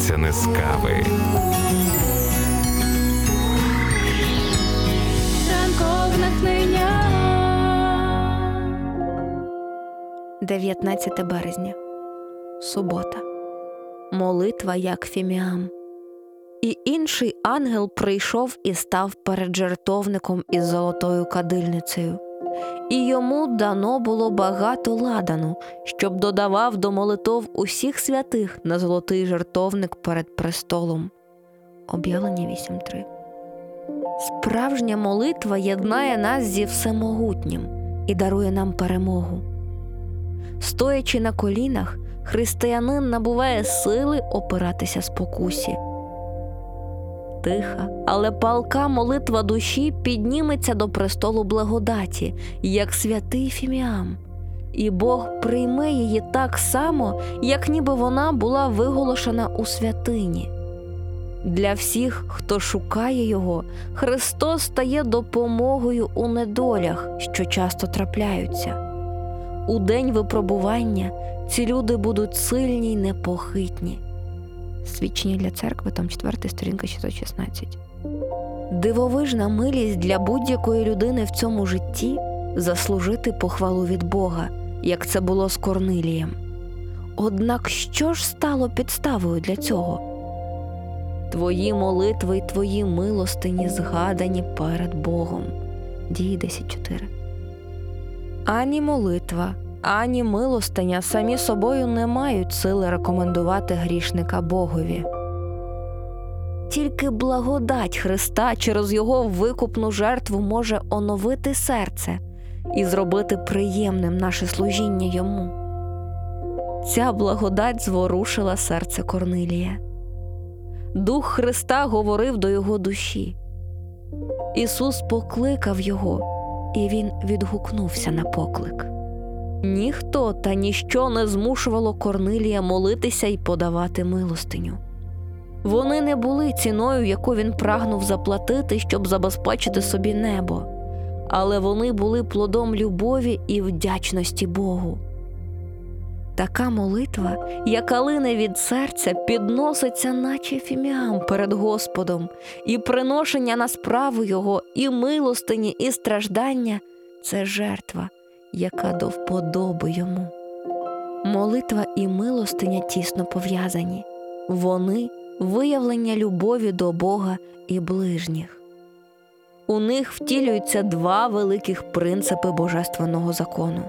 починається не з кави. Ранкове натхнення. 19 березня. Субота. Молитва як фіміам. І інший ангел прийшов і став перед жертовником із золотою кадильницею. І йому дано було багато ладану, щоб додавав до молитов усіх святих на золотий жертовник перед престолом. Об'явлення 8.3. Справжня молитва єднає нас зі всемогутнім і дарує нам перемогу. Стоячи на колінах, християнин набуває сили опиратися спокусі. Тиха, але палка молитва душі підніметься до престолу благодаті, як святий фіміам, і Бог прийме її так само, як ніби вона була виголошена у святині. Для всіх, хто шукає Його, Христос стає допомогою у недолях, що часто трапляються. У день випробування ці люди будуть сильні й непохитні. Свідчення для церкви, том 4, сторінка 616. Дивовижна милість для будь-якої людини в цьому житті – заслужити похвалу від Бога, як це було з Корнилієм. Однак що ж стало підставою для цього? Твої молитви й твої милостині згадані перед Богом. Дії 10.4. Ані молитва, ані милостиня самі собою не мають сили рекомендувати грішника Богові. Тільки благодать Христа через Його викупну жертву може оновити серце і зробити приємним наше служіння Йому. Ця благодать зворушила серце Корнилія. Дух Христа говорив до його душі. Ісус покликав його, і він відгукнувся на поклик. Ніхто та ніщо не змушувало Корнилія молитися й подавати милостиню. Вони не були ціною, яку він прагнув заплатити, щоб забезпечити собі небо, але вони були плодом любові і вдячності Богу. Така молитва, яка лине від серця, підноситься наче фіміам перед Господом, і приношення на справу Його, і милостині, і страждання – це жертва, яка до вподоби Йому. Молитва і милостиня тісно пов'язані. Вони – виявлення любові до Бога і ближніх. У них втілюються два великих принципи божественного закону.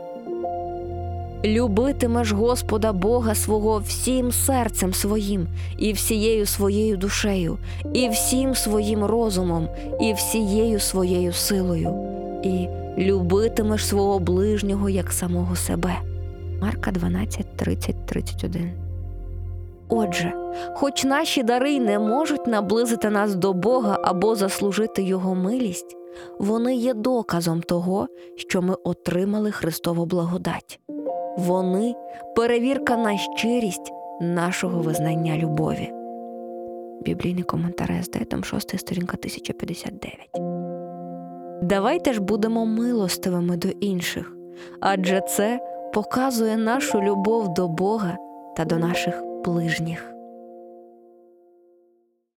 Любитимеш Господа Бога свого всім серцем своїм, і всією своєю душею, і всім своїм розумом, і всією своєю силою, і любитимеш свого ближнього як самого себе. Марка 12:30-31. Отже, хоч наші дари й не можуть наблизити нас до Бога або заслужити Його милість, вони є доказом того, що ми отримали Христову благодать. Вони – перевірка на щирість нашого визнання любові. Біблійний коментар СД, том 6, сторінка 1059. Давайте ж будемо милостивими до інших, адже це показує нашу любов до Бога та до наших ближніх.